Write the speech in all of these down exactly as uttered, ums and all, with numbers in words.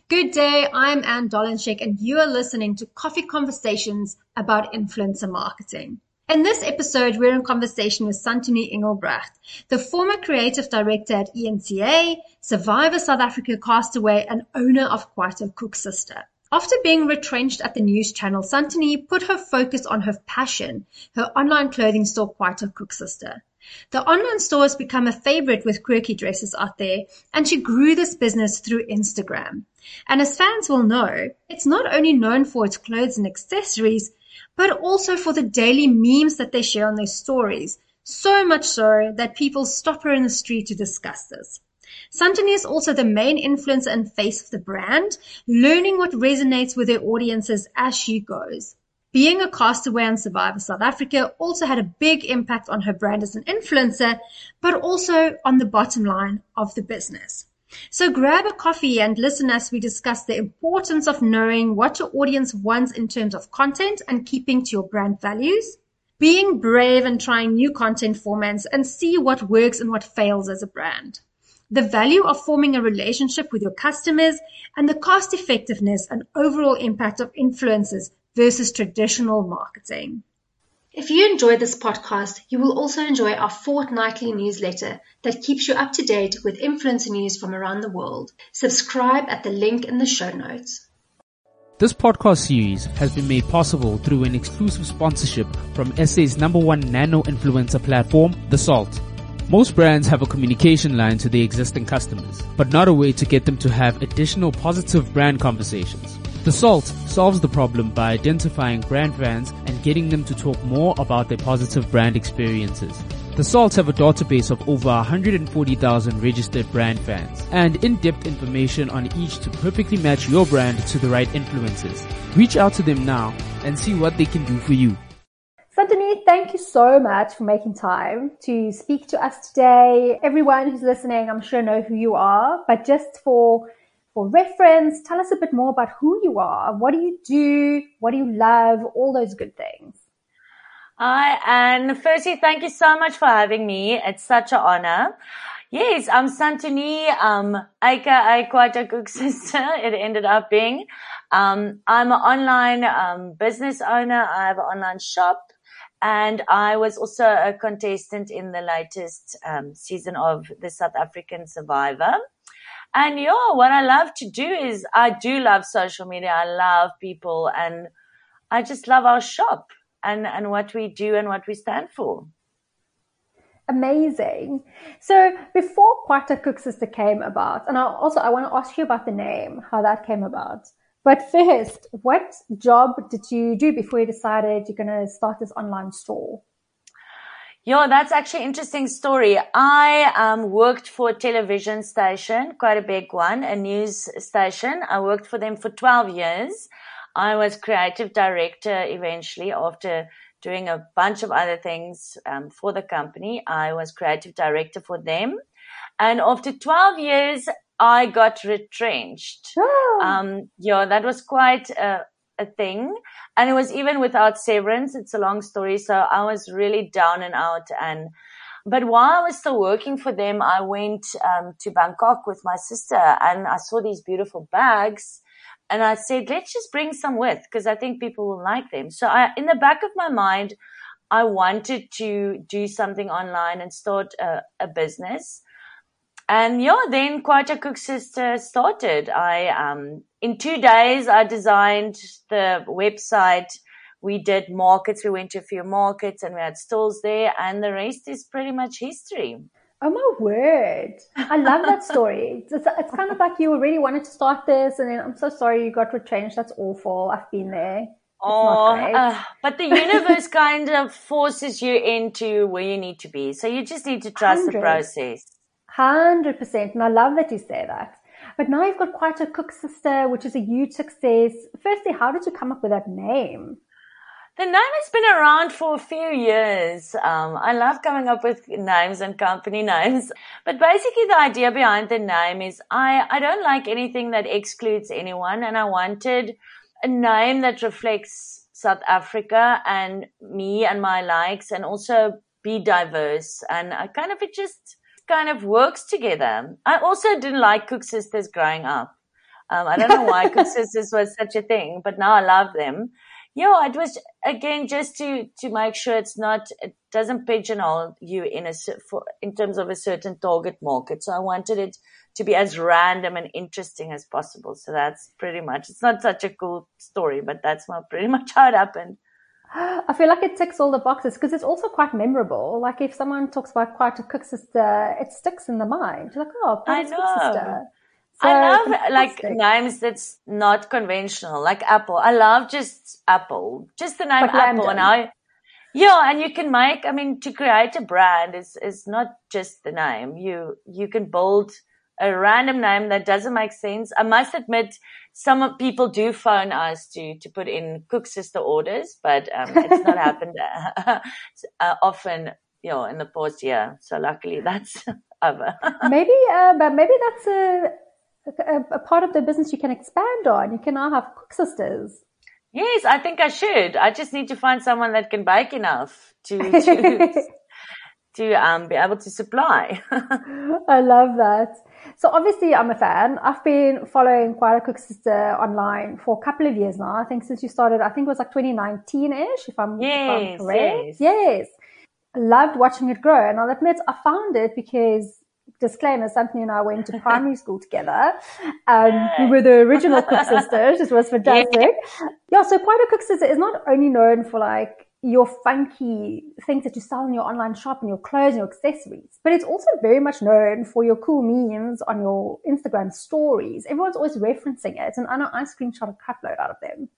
Good day, I'm Anne Dolenchek and you are listening to Coffee Conversations about influencer marketing. In this episode, we're in conversation with Santoni Engelbrecht, the former creative director at E N C A, Survivor South Africa Castaway, and owner of Kwaito Koeksister. After being retrenched at the news channel, Santoni put her focus on her passion, her online clothing store Kwaito Koeksister. The online store has become a favorite with quirky dresses out there, and she grew this business through Instagram. And as fans will know, it's not only known for its clothes and accessories, but also for the daily memes that they share on their stories, so much so that people stop her in the street to discuss this. Santoni is also the main influencer and face of the brand, learning what resonates with their audiences as she goes. Being a castaway on Survivor South Africa also had a big impact on her brand as an influencer, but also on the bottom line of the business. So grab a coffee and listen as we discuss the importance of knowing what your audience wants in terms of content and keeping to your brand values, being brave and trying new content formats and see what works and what fails as a brand, the value of forming a relationship with your customers, and the cost effectiveness and overall impact of influencers versus traditional marketing. If you enjoyed this podcast, you will also enjoy our fortnightly newsletter that keeps you up to date with influencer news from around the world. Subscribe at the link in the show notes. This podcast series has been made possible through an exclusive sponsorship from S A's number one nano influencer platform, The Salt. Most brands have a communication line to their existing customers, but not a way to get them to have additional positive brand conversations. The Salt solves the problem by identifying brand fans and getting them to talk more about their positive brand experiences. The Salt have a database of over one hundred forty thousand registered brand fans and in-depth information on each to perfectly match your brand to the right influencers. Reach out to them now and see what they can do for you. Santoni, thank you so much for making time to speak to us today. Everyone who's listening, I'm sure know who you are, but just for For reference, tell us a bit more about who you are. What do you do? What do you love? All those good things. Hi, and firstly, thank you so much for having me. It's such an honor. Yes, I'm Santoni, um, aka Kwaito Koeksister. It ended up being. Um, I'm an online um, business owner. I have an online shop, and I was also a contestant in the latest um, season of the South African Survivor. And yeah, what I love to do is I do love social media. I love people and I just love our shop and, and what we do and what we stand for. Amazing. So before Kwaito Koeksister came about, and I also I want to ask you about the name, how that came about. But first, what job did you do before you decided you're going to start this online store? Yeah, that's actually an interesting story. I um, worked for a television station, quite a big one, a news station. I worked for them for twelve years. I was creative director eventually after doing a bunch of other things um, for the company. I was creative director for them. And after twelve years, I got retrenched. Oh. Um, yeah, that was quite a, a thing. And it was even without severance. It's a long story. So I was really down and out. And, but while I was still working for them, I went, um, to Bangkok with my sister and I saw these beautiful bags and I said, let's just bring some with because I think people will like them. So I, in the back of my mind, I wanted to do something online and start a, a business. And yeah, then Kwaito Koeksister started. I, um, in two days, I designed the website. We did markets. We went to a few markets and we had stalls there and the rest is pretty much history. Oh my word. I love that story. It's, it's kind of like you already wanted to start this and then I'm so sorry you got retrenched. That's awful. I've been there. It's oh, uh, but the universe kind of forces you into where you need to be. So you just need to trust one hundred the process. one hundred percent. And I love that you say that. But now you've got Kwaito Koeksister, which is a huge success. Firstly, how did you come up with that name? The name has been around for a few years. Um, I love coming up with names and company names. But basically the idea behind the name is I, I don't like anything that excludes anyone. And I wanted a name that reflects South Africa and me and my likes and also be diverse. And I kind of, it just kind of works together. I also didn't like Koeksisters growing up. Um, I don't know why Cook Sisters was such a thing, but now I love them. Yeah, it was, again, just to, to make sure it's not, it doesn't pigeonhole you in a, for, in terms of a certain target market. So I wanted it to be as random and interesting as possible. So that's pretty much, it's not such a cool story, but that's not pretty much how it happened. I feel like it ticks all the boxes because it's also quite memorable. Like if someone talks about Quite a Cook Sister, it sticks in the mind. You're like, oh, Quite a Cook Sister. So I love fantastic. Like names that's not conventional, like Apple. I love just Apple, just the name but Apple. Random. And I, yeah, and you can make, I mean, to create a brand is, is not just the name. You, you can build a random name that doesn't make sense. I must admit, some people do phone us to, to put in Cook Sister orders, but, um, it's not happened uh, often, you know, in the past year. So luckily that's over. maybe, uh, but maybe that's a, A, a part of the business you can expand on. You can now have Cook Sisters. Yes, I think I should. I just need to find someone that can bake enough to to, to um be able to supply. I love that. So obviously I'm a fan. I've been following Quite a Cook Sister online for a couple of years now. I think since you started, I think it was like twenty nineteen-ish, if I'm, yes, if I'm correct. Yes. Yes. Loved watching it grow. And I'll admit I found it because, disclaimer, Santini and I went to primary school together. Um, we were the original Cook Sisters. It was fantastic. Yeah. yeah, so Quite a Cook Sister is not only known for like your funky things that you sell in your online shop and your clothes and your accessories, but it's also very much known for your cool memes on your Instagram stories. Everyone's always referencing it, and I know I screenshot a cutload out of them.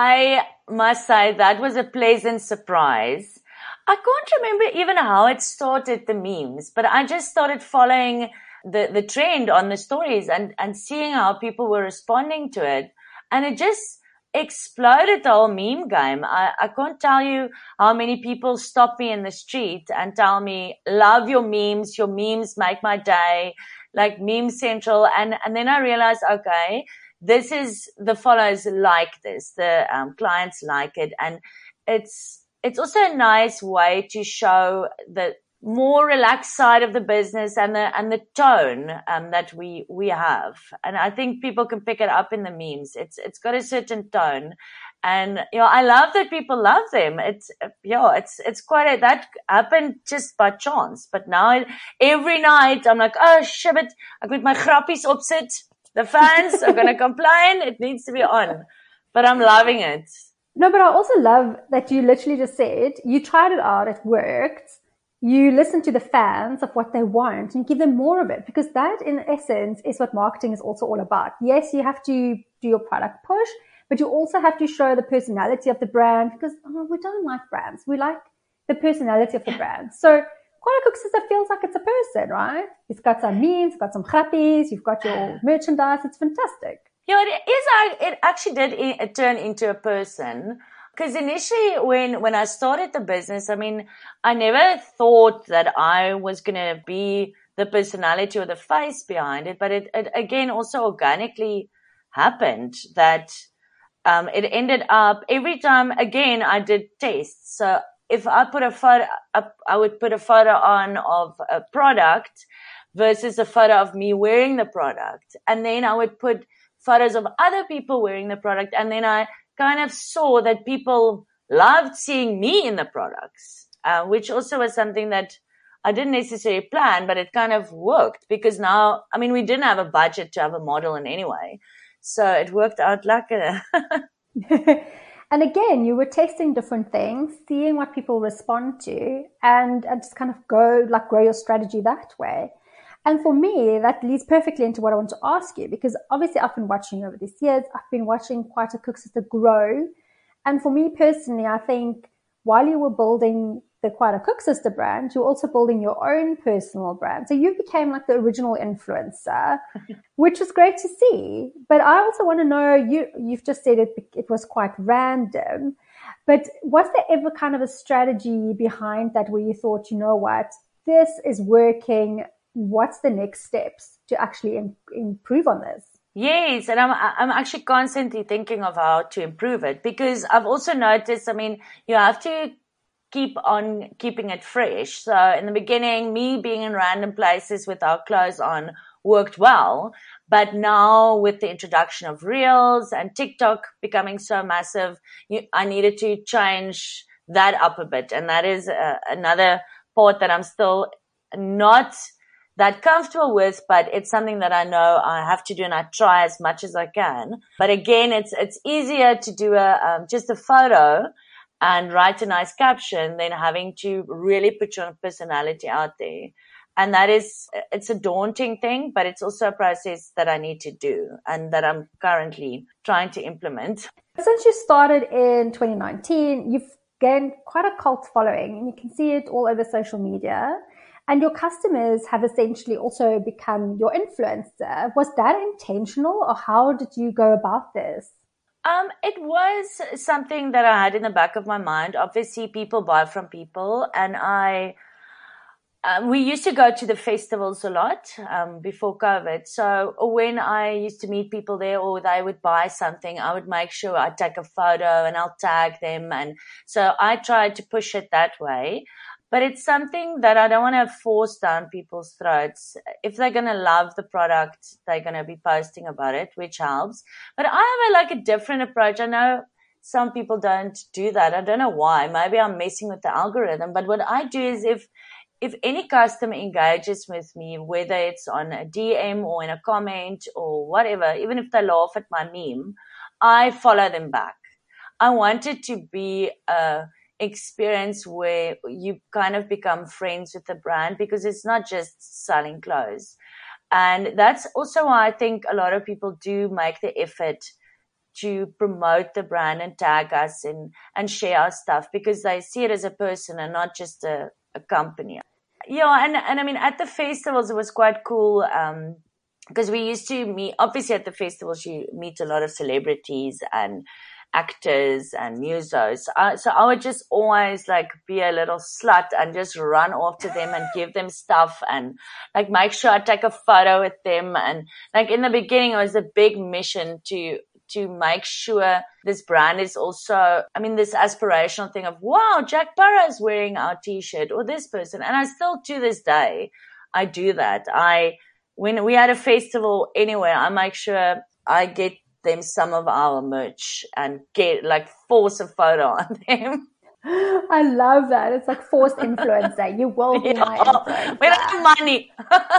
I must say that was a pleasant surprise. I can't remember even how it started, the memes, but I just started following the, the trend on the stories and, and seeing how people were responding to it. And it just exploded the whole meme game. I, I can't tell you how many people stop me in the street and tell me, love your memes. Your memes make my day, like Meme Central. And, and then I realized, okay, this is, the followers like this. The um, clients like it. And it's, It's also a nice way to show the more relaxed side of the business and the and the tone um, that we we have. And I think people can pick it up in the memes. It's it's got a certain tone, and you know I love that people love them. It's yeah, it's it's quite a, that happened just by chance. But now every night I'm like, oh shit, ek moet my grappies opsit. The fans are gonna complain. It needs to be on, but I'm loving it. No, but I also love that you literally just said you tried it out, it worked. You listen to the fans of what they want and give them more of it, because that in essence is what marketing is also all about. Yes, you have to do your product push, but you also have to show the personality of the brand, because oh, we don't like brands. We like the personality of the brand. So Quite a Cook Sister feels like it's a person, right? It's got some memes, it's got some grappies, you've got your merchandise. It's fantastic. Yeah, it is. It actually did turn into a person. Because initially when, when I started the business, I mean, I never thought that I was going to be the personality or the face behind it. But it, it again, also organically happened that, um, it ended up every time, again, I did tests. So if I put a photo up, I would put a photo on of a product versus a photo of me wearing the product. And then I would put photos of other people wearing the product. And then I kind of saw that people loved seeing me in the products, uh, which also was something that I didn't necessarily plan, but it kind of worked because now, I mean, we didn't have a budget to have a model in any way. So it worked out like a And again, you were testing different things, seeing what people respond to, and, and just kind of go, like, grow your strategy that way. And for me, that leads perfectly into what I want to ask you, because obviously I've been watching over these years. I've been watching Quite a Cook Sister grow. And for me personally, I think while you were building the Quite a Cook Sister brand, you're also building your own personal brand. So you became like the original influencer, which is great to see. But I also want to know, you, you've just said it, it was quite random, but was there ever kind of a strategy behind that where you thought, you know what, this is working? What's the next steps to actually im- improve on this? Yes, and I'm I'm actually constantly thinking of how to improve it, because I've also noticed, I mean, you have to keep on keeping it fresh. So in the beginning, me being in random places with our clothes on worked well. But now with the introduction of Reels and TikTok becoming so massive, you, I needed to change that up a bit. And that is uh, another part that I'm still not that comfortable with, but it's something that I know I have to do, and I try as much as I can. But again, it's it's easier to do a um, just a photo and write a nice caption than having to really put your personality out there. And that is, it's a daunting thing, but it's also a process that I need to do and that I'm currently trying to implement. Since you started in twenty nineteen, you've gained quite a cult following, and you can see it all over social media. And your customers have essentially also become your influencer. Was that intentional, or how did you go about this? Um, it was something that I had in the back of my mind. Obviously, people buy from people, and I, uh, we used to go to the festivals a lot um, before COVID. So when I used to meet people there, or they would buy something, I would make sure I take a photo and I'll tag them. And so I tried to push it that way. But it's something that I don't want to force down people's throats. If they're going to love the product, they're going to be posting about it, which helps. But I have a, like a different approach. I know some people don't do that. I don't know why. Maybe I'm messing with the algorithm. But what I do is if if any customer engages with me, whether it's on a D M or in a comment or whatever, even if they laugh at my meme, I follow them back. I want it to be a experience where you kind of become friends with the brand, because it's not just selling clothes. And that's also why I think a lot of people do make the effort to promote the brand and tag us and, and share our stuff, because they see it as a person and not just a, a company. Yeah, and, and I mean, at the festivals, it was quite cool, um, because we used to meet, obviously at the festivals, you meet a lot of celebrities and actors and musos. Uh, so I would just always like be a little slut and just run off to them and give them stuff and like make sure I take a photo with them. And like in the beginning, it was a big mission to to make sure this brand is also, I mean, this aspirational thing of, wow, Jack Burrow is wearing our t-shirt, or this person. And I still, to this day, I do that. I, when we had a festival anywhere, I make sure I get them some of our merch and get like force a photo on them. I love that. It's like forced influencer. You will be yeah, my influencer. We don't have money.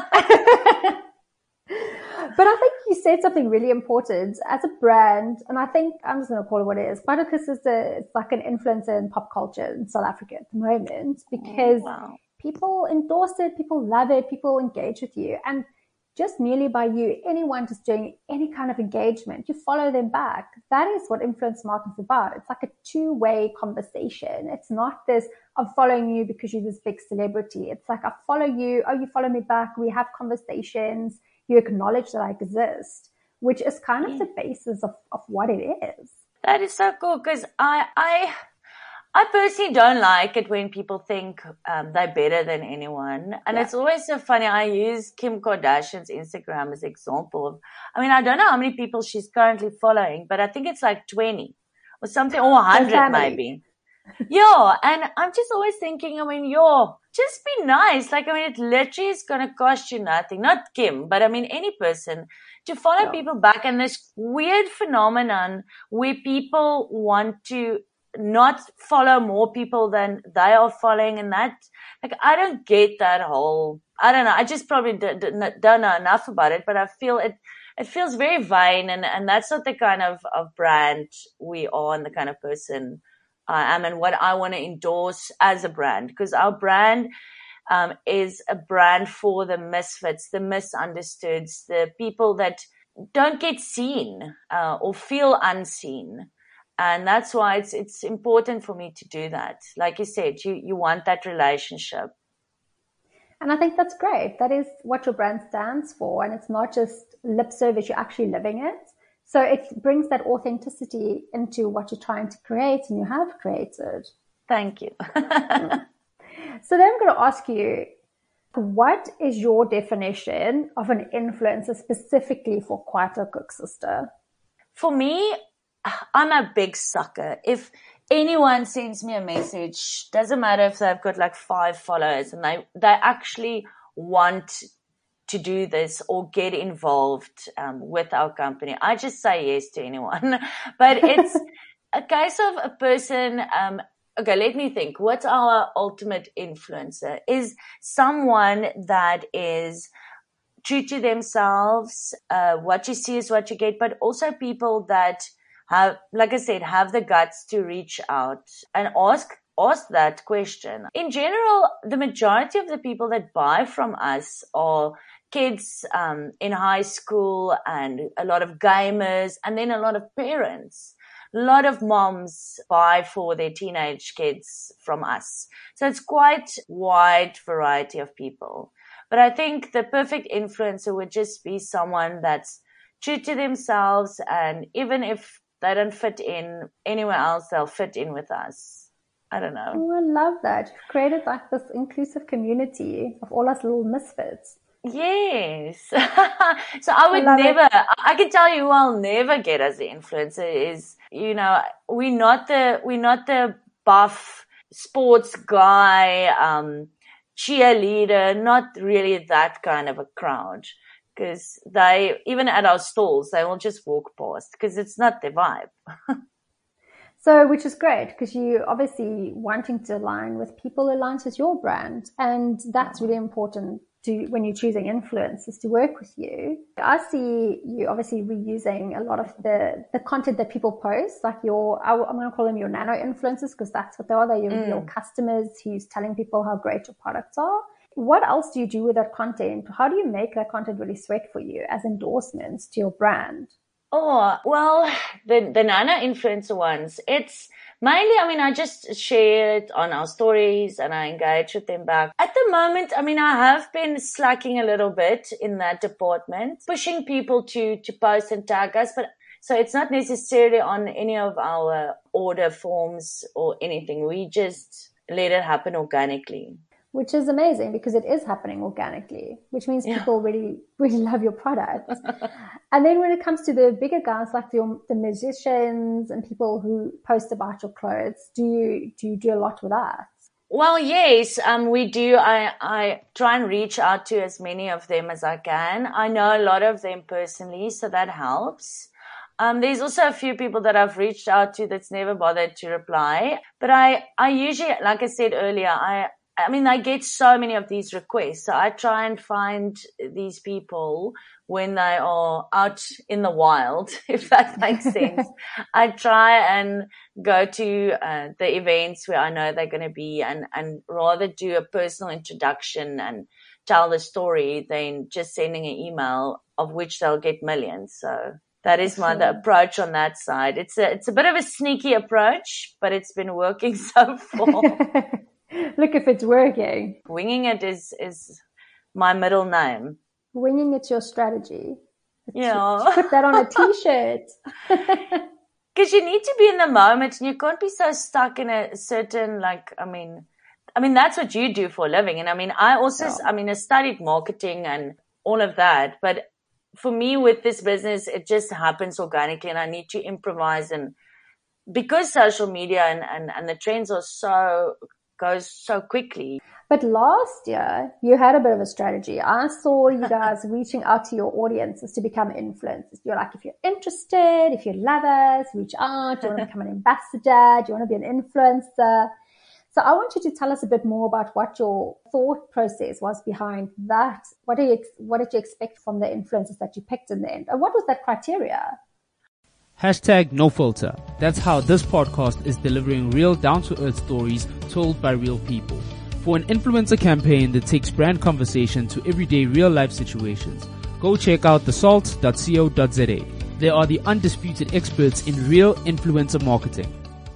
But I think you said something really important as a brand, and I think I'm just going to call it what it is. Spartacus is a, it's like an influencer in pop culture in South Africa at the moment, because wow. people endorse it, people love it, people engage with you. And just merely by you, anyone just doing any kind of engagement, you follow them back. That is what influence marketing is about. It's like a two-way conversation. It's not this, I'm following you because you're this big celebrity. It's like, I follow you, oh, you follow me back, we have conversations, you acknowledge that I exist, which is kind of yeah. the basis of, of what it is. That is so cool, because I, I, I personally don't like it when people think um, they're better than anyone. And yeah. it's always so funny. I use Kim Kardashian's Instagram as an example of, I mean, I don't know how many people she's currently following, but I think it's like twenty or something, or one hundred maybe. Yeah. And I'm just always thinking, I mean, yo, just be nice. Like, I mean, it literally is going to cost you nothing. Not Kim, but I mean, any person to follow yeah. people back. And this weird phenomenon where people want to not follow more people than they are following, and that, like, I don't get that whole, I don't know, I just probably d- d- don't know enough about it, but I feel it, it feels very vain, and, and that's not the kind of, of brand we are and the kind of person I am and what I want to endorse as a brand, because our brand um, is a brand for the misfits, the misunderstoods, the people that don't get seen uh, or feel unseen. And that's why it's it's important for me to do that. Like you said, you, you want that relationship. And I think that's great. That is what your brand stands for. And it's not just lip service, you're actually living it. So it brings that authenticity into what you're trying to create and you have created. Thank you. So then I'm going to ask you, what is your definition of an influencer specifically for Kwaito Cook Sister? For me, I'm a big sucker. If anyone sends me a message, doesn't matter if they've got like five followers and they, they actually want to do this or get involved um, with our company, I just say yes to anyone. But it's a case of a person, um, okay, let me think. What's our ultimate influencer? Is someone that is true to themselves. Uh, what you see is what you get, but also people that have, like I said, have the guts to reach out and ask ask that question. In general, the majority of the people that buy from us are kids um, in high school, and a lot of gamers, and then a lot of parents. A lot of moms buy for their teenage kids from us. So it's quite wide variety of people. But I think the perfect influencer would just be someone that's true to themselves, and even if they don't fit in anywhere else, they'll fit in with us. I don't know. Oh, I love that. You've created like this inclusive community of all us little misfits. Yes. So I would I never, it. I can tell you who I'll never get as the influencer is, you know, we're not the, we're not the buff sports guy, um, cheerleader, not really that kind of a crowd. Because they, even at our stalls, they will just walk past because it's not their vibe. So, which is great because you obviously wanting to align with people who aligns with your brand. And that's really important to when you're choosing influencers to work with you. I see you obviously reusing a lot of the, the content that people post, like your, I'm going to call them your nano influencers because that's what they are. They're your, mm. your customers who's telling people how great your products are. What else do you do with that content? How do you make that content really sweat for you as endorsements to your brand? Oh, well, the, the Nano influencer ones, it's mainly, I mean, I just share it on our stories and I engage with them back. At the moment, I mean, I have been slacking a little bit in that department, pushing people to, to post and tag us, but so it's not necessarily on any of our order forms or anything. We just let it happen organically. Which is amazing because it is happening organically, which means yeah. people really, really love your product. And then when it comes to the bigger guys, like the, the musicians and people who post about your clothes, do you, do you do a lot with that? Well, yes, um, we do. I, I try and reach out to as many of them as I can. I know a lot of them personally, so that helps. Um, there's also a few people that I've reached out to that's never bothered to reply. But I, I usually, like I said earlier, I, I mean, I get so many of these requests. So I try and find these people when they are out in the wild, if that makes sense. I try and go to uh, the events where I know they're going to be and, and rather do a personal introduction and tell the story than just sending an email of which they'll get millions. So that is my the approach on that side. It's a, it's a bit of a sneaky approach, but it's been working so far. Look if it's working. Winging it is, is my middle name. Winging it's your strategy. Yeah. Put that on a t-shirt. Because you need to be in the moment and you can't be so stuck in a certain, like, I mean, I mean, that's what you do for a living. And I mean, I also, yeah. I mean, I studied marketing and all of that, but for me with this business, it just happens organically and I need to improvise. And because social media and, and, and the trends are so, goes so quickly. But last year, you had a bit of a strategy. I saw you guys reaching out to your audiences to become influencers. You're like, if you're interested, if you love us, reach out. Do you want to become an ambassador? Do you want to be an influencer? So I want you to tell us a bit more about what your thought process was behind that. What do you, what did you expect from the influencers that you picked in the end? And what was that criteria? Hashtag no filter. That's how this podcast is delivering real down-to-earth stories told by real people. For an influencer campaign that takes brand conversation to everyday real-life situations, go check out the salt dot co dot za. They are the undisputed experts in real influencer marketing.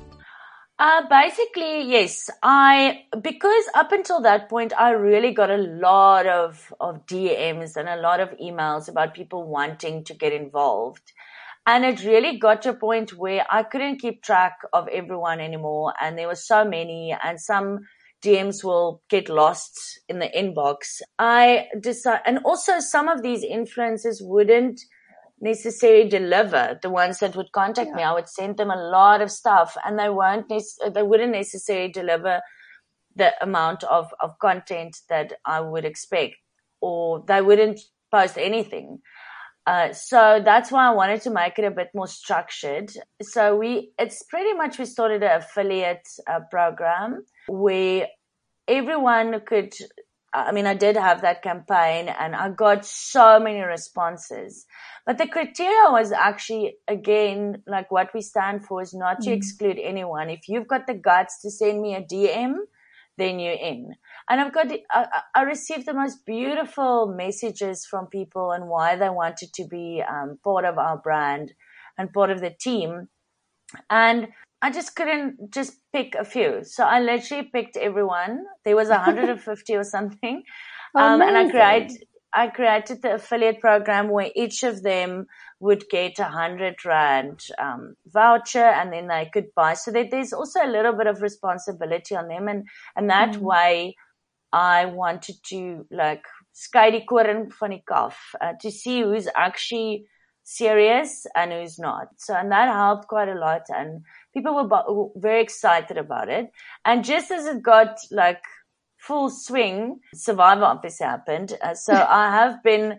Uh, basically, yes. I, because up until that point, I really got a lot of, of D Ms and a lot of emails about people wanting to get involved. And it really got to a point where I couldn't keep track of everyone anymore. And there were so many, and some D Ms will get lost in the inbox. I decided, and also some of these influencers wouldn't necessarily deliver. The ones that would contact yeah. me, I would send them a lot of stuff and they won't, nec- they wouldn't necessarily deliver the amount of, of content that I would expect. or they wouldn't post anything. Uh, so that's why I wanted to make it a bit more structured. So we, it's pretty much, we started an affiliate uh, program where everyone could, I mean, I did have that campaign and I got so many responses, but the criteria was actually, again, like what we stand for is not to mm. exclude anyone. If you've got the guts to send me a D M, then you're in. And I've got, I, I received the most beautiful messages from people and why they wanted to be um, part of our brand and part of the team. And I just couldn't just pick a few. So I literally picked everyone. There was one hundred fifty or something. Um, and I created, I created the affiliate program where each of them would get a hundred rand, um, voucher, and then they could buy. So that there's also a little bit of responsibility on them. And, and that mm. way I wanted to like, skei die koring van die kalf, uh, to see who's actually serious and who's not. So, and that helped quite a lot. And people were, were very excited about it. And just as it got like full swing, Survivor obviously happened. Uh, so I have been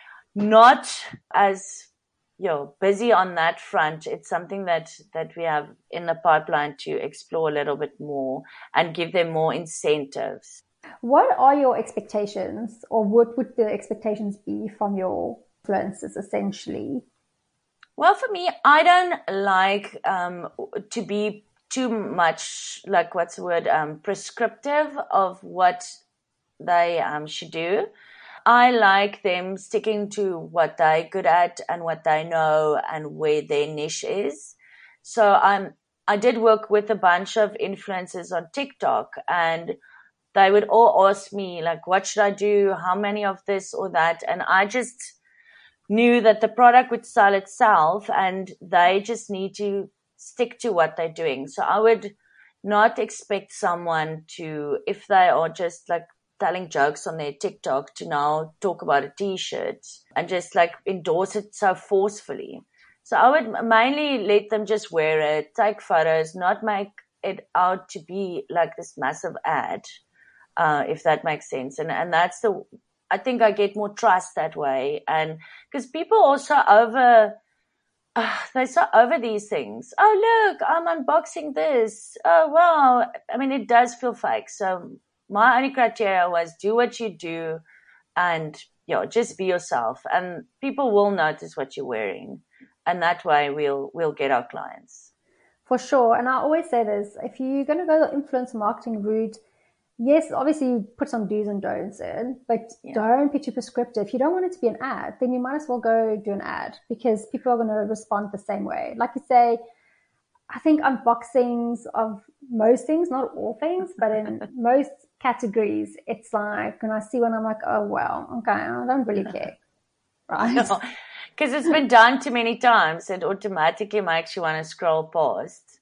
not as, you know, busy on that front. It's something that, that we have in the pipeline to explore a little bit more and give them more incentives. What are your expectations, or what would the expectations be from your influencers essentially? Well, for me, I don't like um, to be too much, like, what's the word, um, prescriptive of what they um, should do. I like them sticking to what they're good at and what they know and where their niche is. So I'm, I did work with a bunch of influencers on TikTok, and they would all ask me, like, what should I do? How many of this or that? And I just knew that the product would sell itself and they just need to stick to what they're doing. So I would not expect someone to, if they are just like telling jokes on their TikTok, to now talk about a t-shirt and just like endorse it so forcefully. So I would mainly let them just wear it, take photos, not make it out to be like this massive ad, uh, if that makes sense. And, and that's the, I think I get more trust that way. And because people also over, uh, they're so over these things. Oh, look, I'm unboxing this. Oh, wow. I mean, it does feel fake. So my only criteria was do what you do and, you know, just be yourself. And people will notice what you're wearing. And that way we'll, we'll get our clients. For sure. And I always say this, if you're going to go the influencer marketing route, yes, obviously put some do's and don'ts in, but yeah. don't be too prescriptive. If you don't want it to be an ad, then you might as well go do an ad, because people are going to respond the same way. Like you say, I think unboxings of most things, not all things, but in most categories, it's like, when I see one, I'm like, oh, well, okay, I don't really care. Right? No, because it's been done too many times. It automatically makes you want to scroll past.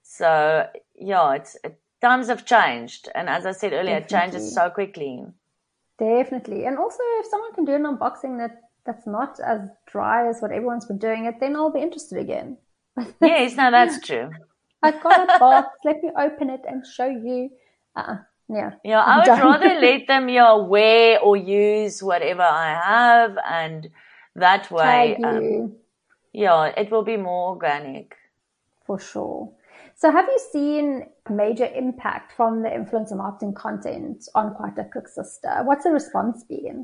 So, yeah, it's, it, times have changed. And as I said earlier, Definitely. It changes so quickly. Definitely. And also, if someone can do an unboxing that, that's not as dry as what everyone's been doing it, then I'll be interested again. Yes, no, that's true. I've got a box. Let me open it and show you. Uh-uh. Yeah. Yeah, I would done. rather let them, you know, wear or use whatever I have, and that way, um, yeah, it will be more organic. For sure. So have you seen major impact from the influencer marketing content on Quite a Cook Sister? What's the response been?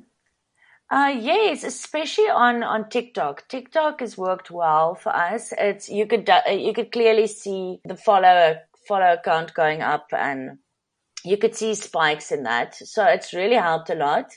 Uh, yes, especially on, on TikTok. TikTok has worked well for us. It's, you could, you could clearly see the follower, follower count going up, and you could see spikes in that. So it's really helped a lot.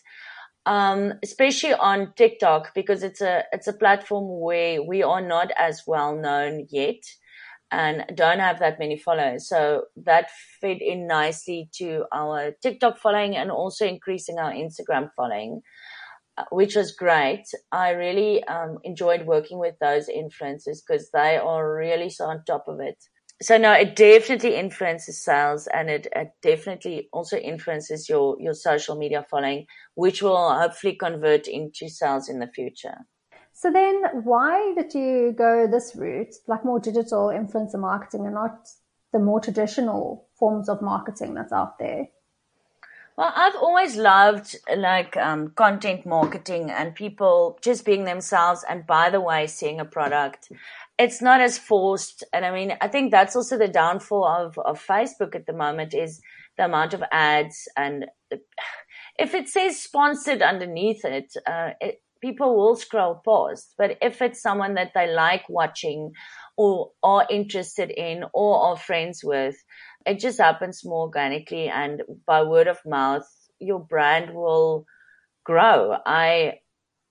Um, especially on TikTok, because it's a, it's a platform where we are not as well known yet and don't have that many followers. So that fed in nicely to our TikTok following and also increasing our Instagram following, which was great. I really um, enjoyed working with those influencers because they are really so on top of it. So no, it definitely influences sales, and it, it definitely also influences your, your social media following, which will hopefully convert into sales in the future. So then why did you go this route, like more digital influencer marketing and not the more traditional forms of marketing that's out there? Well, I've always loved like um, content marketing and people just being themselves. And by the way, seeing a product, it's not as forced. And I mean, I think that's also the downfall of, of Facebook at the moment is the amount of ads. And if it says sponsored underneath it, uh, it people will scroll past. But if it's someone that they like watching or are interested in or are friends with, it just happens more organically, and by word of mouth, your brand will grow. I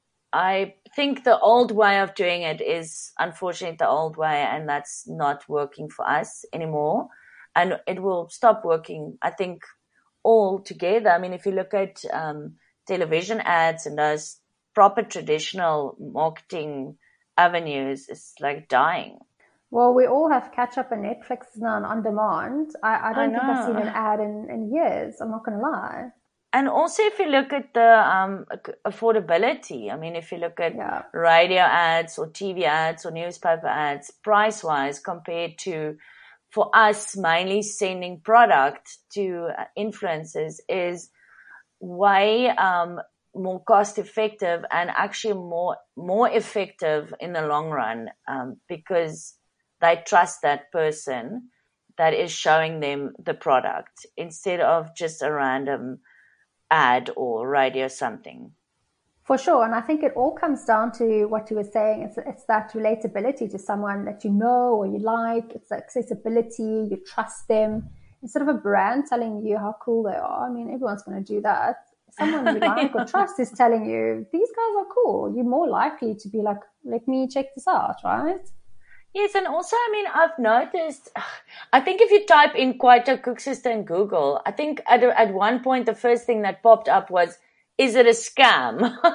I think the old way of doing it is unfortunately the old way, and that's not working for us anymore. And it will stop working, I think, altogether. I mean, if you look at um, television ads and those proper traditional marketing avenues, it's like dying. Well, we all have catch up on Netflix now and on demand. I, I don't I think I've seen know. an ad in, in years. I'm not going to lie. And also, if you look at the um, affordability, I mean, if you look at Yeah. radio ads or T V ads or newspaper ads, price-wise compared to, for us, mainly sending product to influencers is way um, more cost-effective and actually more more effective in the long run um, because they trust that person that is showing them the product instead of just a random ad or radio something. For sure. And I think it all comes down to what you were saying. It's, it's that relatability to someone that you know or you like. It's the accessibility. You trust them. Instead of a brand telling you how cool they are. I mean, everyone's going to do that. Someone you like or trust is telling you, these guys are cool. You're more likely to be like, let me check this out, right? Yes, and also, I mean, I've noticed, I think if you type in Kwaito Cook Sister in Google, I think at, at one point the first thing that popped up was, is it a scam?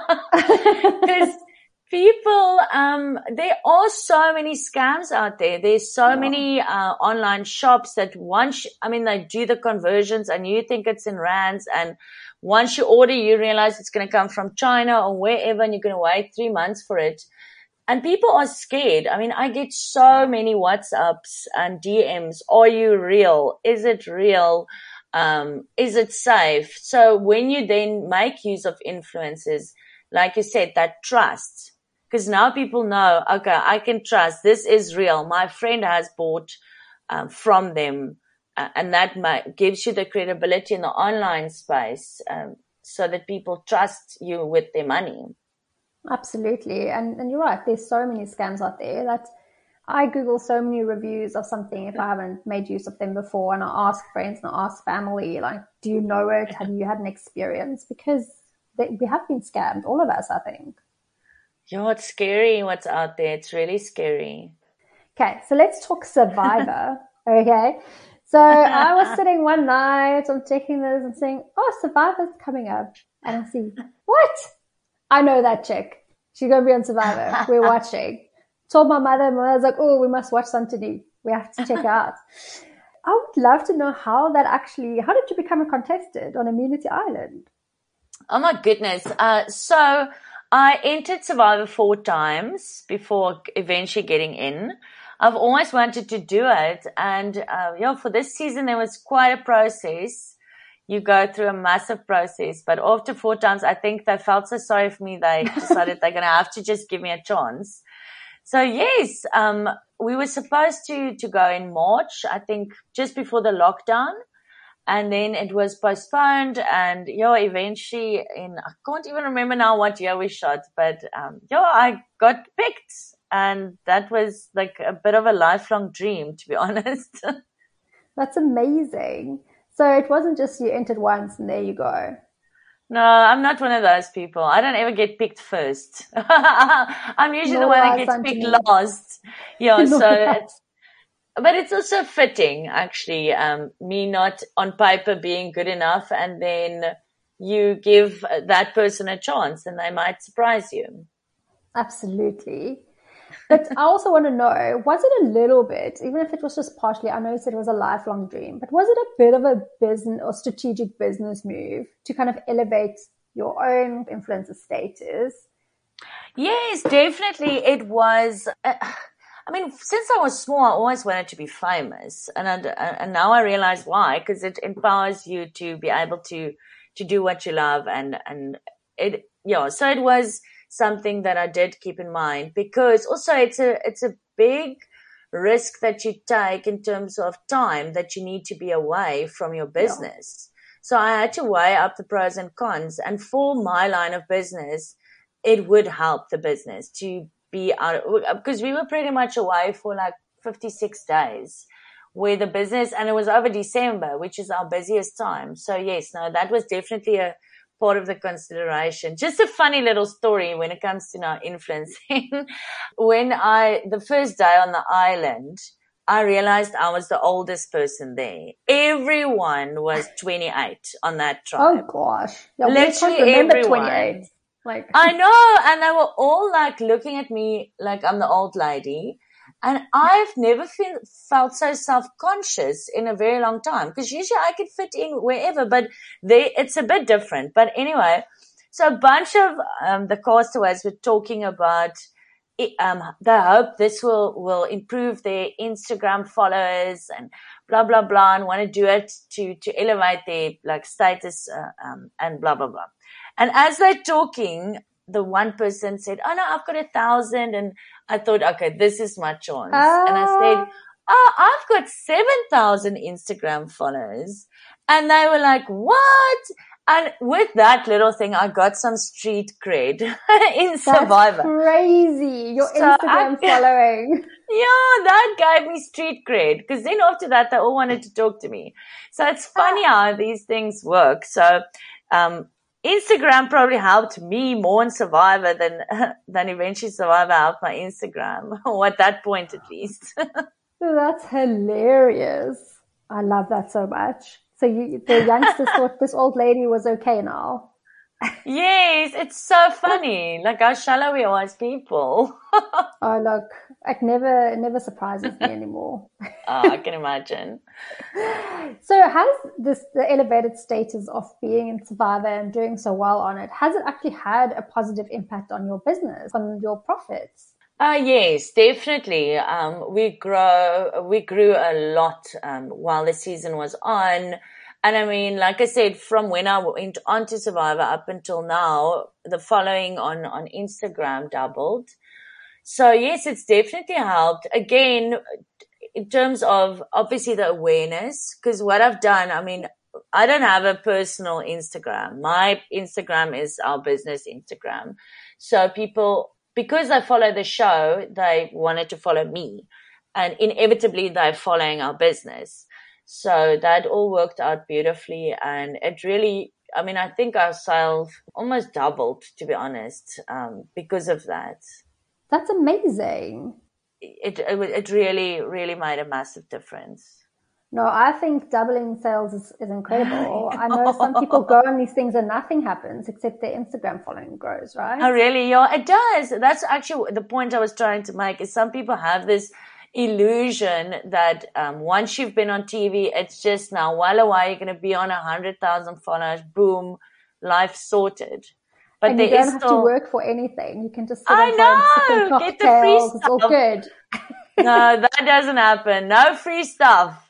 Because people, um, there are so many scams out there. There's so Yeah. many uh, online shops that once, I mean, they do the conversions and you think it's in rands, and once you order, you realize it's going to come from China or wherever, and you're going to wait three months for it. And people are scared. I mean, I get so many WhatsApps and D Ms. Are you real? Is it real? Um, is it safe? So when you then make use of influencers, like you said, that trust, because now people know, okay, I can trust. This is real. My friend has bought um, from them, uh, and that might, gives you the credibility in the online space, um, so that people trust you with their money. Absolutely. And, and you're right. There's so many scams out there that I Google so many reviews of something if I haven't made use of them before. And I ask friends and I ask family, like, do you know it? Have you had an experience? Because they, we have been scammed, all of us, I think. Yeah, it's scary what's out there. It's really scary. Okay, so let's talk Survivor. Okay. So I was sitting one night, I'm checking this and saying, oh, Survivor's coming up. And I see, what? I know that chick. She's going to be on Survivor. We're watching. Told my mother, my mother was like, oh, we must watch Santini. We have to check it out. I would love to know how that actually, how did you become a contestant on Immunity Island? Oh my goodness. Uh, so I entered Survivor four times before eventually getting in. I've always wanted to do it. And, uh, yeah, for this season, there was quite a process. You go through a massive process, but after four times, I think they felt so sorry for me. They decided they're going to have to just give me a chance. So yes, um, we were supposed to, to go in March, I think just before the lockdown. And then it was postponed, and yeah, eventually in, I can't even remember now what year we shot, but, um, yeah, I got picked, and that was like a bit of a lifelong dream, to be honest. That's amazing. So it wasn't just you entered once and there you go. No, I'm not one of those people. I don't ever get picked first. I'm usually the one that gets picked last. Yeah, so it's, but it's also fitting, actually, um, me not on paper being good enough, and then you give that person a chance and they might surprise you. Absolutely. But I also want to know, was it a little bit, even if it was just partially, I know you said it was a lifelong dream, but was it a bit of a business or strategic business move to kind of elevate your own influencer status? Yes, definitely. It was, uh, I mean, since I was small, I always wanted to be famous. And I, and now I realize why, because it empowers you to be able to, to do what you love. And, and it, yeah, so it was something that I did keep in mind, because also it's a, it's a big risk that you take in terms of time that you need to be away from your business. Yeah. So I had to weigh up the pros and cons. And for my line of business, it would help the business to be out, because we were pretty much away for like fifty-six days where the business, and it was over December, which is our busiest time. So yes, no, that was definitely a part of the consideration. Just a funny little story when it comes to now influencing. When I, the first day on the island, I realized I was the oldest person there. Everyone was twenty-eight on that tribe. Oh gosh. Yeah, literally remember everyone. twenty-eight. Like I know, and they were all like looking at me like I'm the old lady. And I've never feel, felt so self-conscious in a very long time, because usually I could fit in wherever, but they, it's a bit different. But anyway, so a bunch of um, the castaways were talking about it, um, they hope this will, will improve their Instagram followers and blah, blah, blah, and want to do it to, to elevate their like status uh, um, and blah, blah, blah. And as they're talking, the one person said, oh no, I've got a thousand. And I thought, okay, this is my chance. Ah. And I said, oh, I've got seven thousand Instagram followers. And they were like, what? And with that little thing, I got some street cred in Survivor. That's crazy. Your so Instagram I, following. Yeah, that gave me street cred, because then after that, they all wanted to talk to me. So it's funny how these things work. So, um, Instagram probably helped me more in Survivor than than eventually Survivor helped my Instagram, or at that point at least. That's hilarious. I love that so much. So you, the youngsters thought this old lady was okay now. Yes, it's so funny. Like how shallow we are as people. Oh, look, it never, it never surprises me anymore. Oh, I can imagine. So has this, the elevated status of being in Survivor and doing so well on it, has it actually had a positive impact on your business, on your profits? Uh, yes, definitely. Um, we grow, we grew a lot, um, while the season was on. And I mean, like I said, from when I went on to Survivor up until now, the following on, on Instagram doubled. So yes, it's definitely helped. Again, in terms of obviously the awareness, because what I've done, I mean, I don't have a personal Instagram. My Instagram is our business Instagram. So people, because I follow the show, they wanted to follow me, and inevitably they're following our business. So that all worked out beautifully, and it really, I mean, I think our sales almost doubled, to be honest, um, because of that. That's amazing. It, it it really, really made a massive difference. No, I think doubling sales is, is incredible. I know. I know some people go on these things and nothing happens except their Instagram following grows, right? Oh, really? Yeah, it does. That's actually the point I was trying to make, is some people have this illusion that um, once you've been on T V, it's just now, while away, you're going to be on a hundred thousand followers, boom, life sorted. But and there you don't is have still... to work for anything. You can just sit I at know, home, sip get the free cocktails. It's all good. No, that doesn't happen. No free stuff.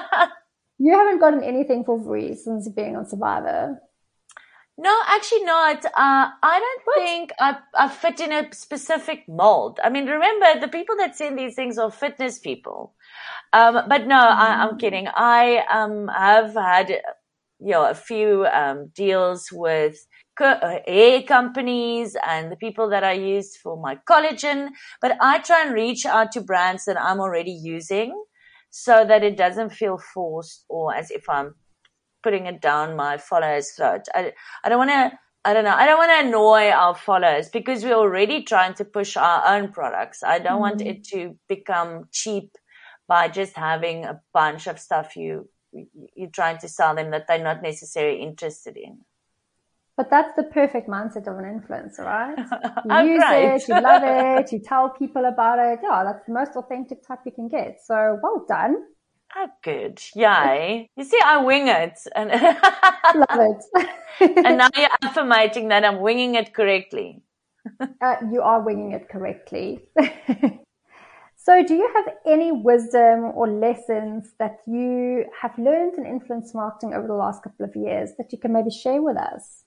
You haven't gotten anything for free since being on Survivor. No, actually not. Uh, I don't what? think I, I fit in a specific mold. I mean, remember, the people that send these things are fitness people. Um, but no, mm. I, I'm kidding. I um have had, you know, a few um deals with hair companies and the people that I use for my collagen. But I try and reach out to brands that I'm already using, so that it doesn't feel forced or as if I'm putting it down my followers' throat. I, I don't want to, I don't know, I don't want to annoy our followers, because we're already trying to push our own products. I don't mm. want it to become cheap by just having a bunch of stuff you, you're trying to sell them that they're not necessarily interested in. But that's the perfect mindset of an influencer, right? You oh, use great. it, you love it, you tell people about it. Yeah, that's the most authentic type you can get. So well done. Oh, good. Yay. You see, I wing it. And love it. And now you're affirmating that I'm winging it correctly. uh, you are winging it correctly. So do you have any wisdom or lessons that you have learned in influence marketing over the last couple of years that you can maybe share with us?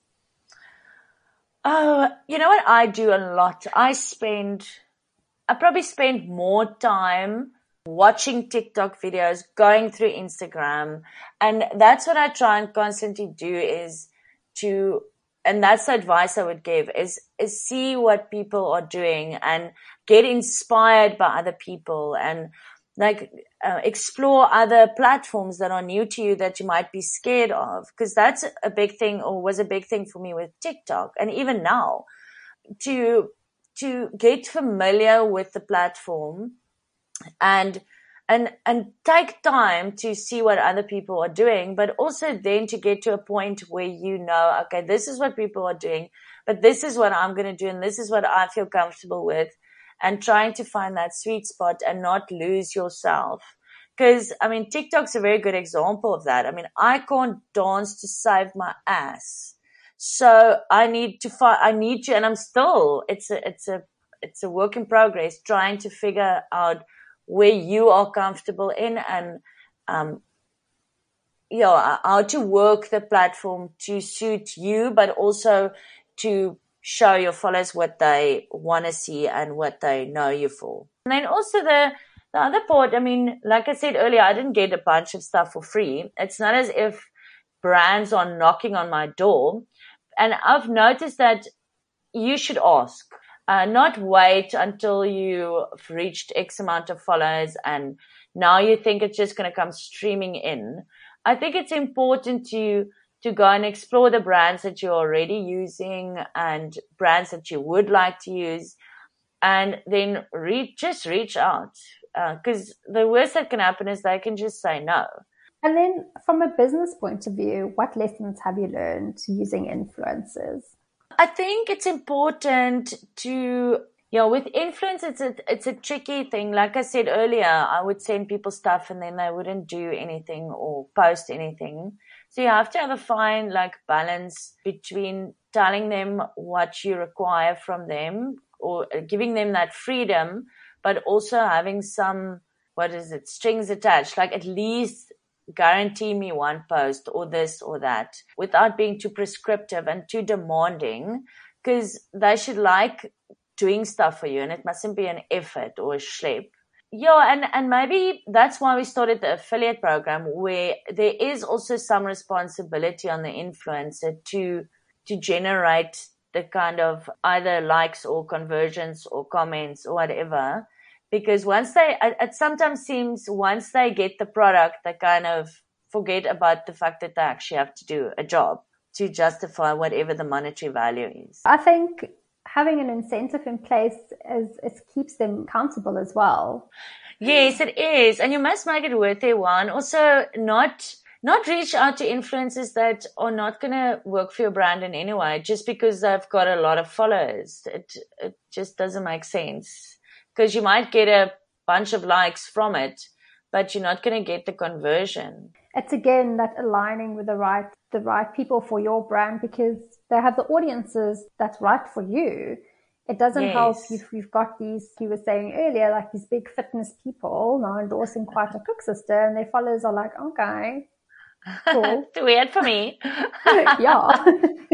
Oh, you know what I do a lot? I spend, I probably spend more time watching TikTok videos, going through Instagram. And that's what I try and constantly do is to, and that's the advice I would give is, is see what people are doing and get inspired by other people and like uh, explore other platforms that are new to you that you might be scared of. Cause that's a big thing or was a big thing for me with TikTok. And even now to, to get familiar with the platform and and and take time to see what other people are doing, but also then to get to a point where you know, okay, this is what people are doing, but this is what I'm going to do and this is what I feel comfortable with, and trying to find that sweet spot and not lose yourself. Because, I mean, TikTok's a very good example of that. I mean, I can't dance to save my ass. So I need to find, I need to, and I'm still, it's a, it's a, it's a work in progress trying to figure out where you are comfortable in and, um, you know, how to work the platform to suit you, but also to show your followers what they want to see and what they know you for. And then also the, the other part, I mean, like I said earlier, I didn't get a bunch of stuff for free. It's not as if brands are knocking on my door. And I've noticed that you should ask. Uh, not wait until you've reached X amount of followers and now you think it's just going to come streaming in. I think it's important to, to go and explore the brands that you're already using and brands that you would like to use, and then re- just reach out. Uh, cause the worst that can happen is they can just say no. And then from a business point of view, what lessons have you learned using influencers? I think it's important to, you know, with influence, it's a, it's a tricky thing. Like I said earlier, I would send people stuff and then they wouldn't do anything or post anything. So you have to have a fine, like, balance between telling them what you require from them or giving them that freedom, but also having some, what is it, strings attached, like at least guarantee me one post or this or that without being too prescriptive and too demanding, because they should like doing stuff for you and it mustn't be an effort or a schlep. Yeah, and, and maybe that's why we started the affiliate program, where there is also some responsibility on the influencer to to generate the kind of either likes or conversions or comments or whatever. Because once they, it sometimes seems once they get the product, they kind of forget about the fact that they actually have to do a job to justify whatever the monetary value is. I think having an incentive in place is, it keeps them accountable as well. Yes, it is. And you must make it worth their while. Also, not, not reach out to influencers that are not going to work for your brand in any way just because they've got a lot of followers. It, it just doesn't make sense. Because you might get a bunch of likes from it, but you're not going to get the conversion. It's again that aligning with the right the right people for your brand, because they have the audiences that's right for you. It doesn't yes. help if you've got these, you were saying earlier, like these big fitness people now endorsing Quite a Cook Sister, and their followers are like, okay, cool. Too weird for me. Yeah.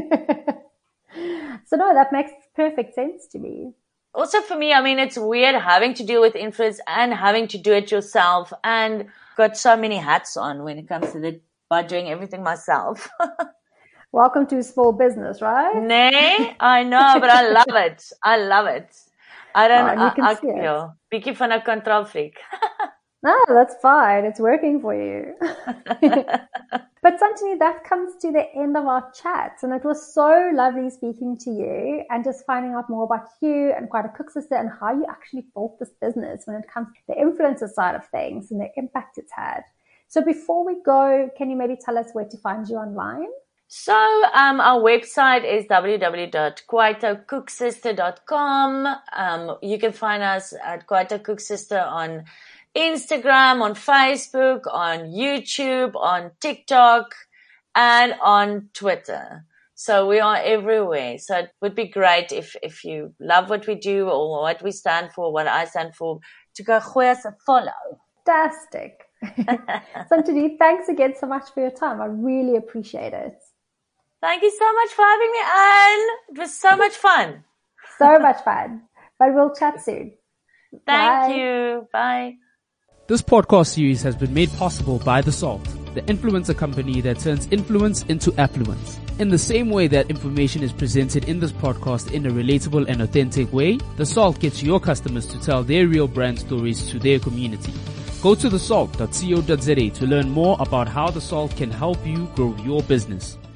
So no, that makes perfect sense to me. Also for me, I mean, it's weird having to deal with influence and having to do it yourself, and got so many hats on when it comes to it by doing everything myself. Welcome to small business, right? Nee, I know, but I love it. I love it. I don't, oh, you I, can I, see ja, bietjie van 'n kontrolfreak. No, that's fine. It's working for you. But Santini, that comes to the end of our chat. And it was so lovely speaking to you and just finding out more about you and Quite a Cook Sister and how you actually built this business when it comes to the influencer side of things and the impact it's had. So before we go, can you maybe tell us where to find you online? So um, our website is w w w dot quite a cook sister dot com. Um, you can find us at Quite a Cook Sister on Instagram, on Facebook, on YouTube, on TikTok, and on Twitter. So we are everywhere. So it would be great if, if you love what we do or what we stand for, what I stand for, to go gooi us a follow. Fantastic. Santanu, thanks again so much for your time. I really appreciate it. Thank you so much for having me, Anne. It was so much fun. So much fun. But we'll chat soon. Thank Bye. you. Bye. This podcast series has been made possible by The Salt, the influencer company that turns influence into affluence. In the same way that information is presented in this podcast in a relatable and authentic way, The Salt gets your customers to tell their real brand stories to their community. Go to the salt dot co dot za to learn more about how The Salt can help you grow your business.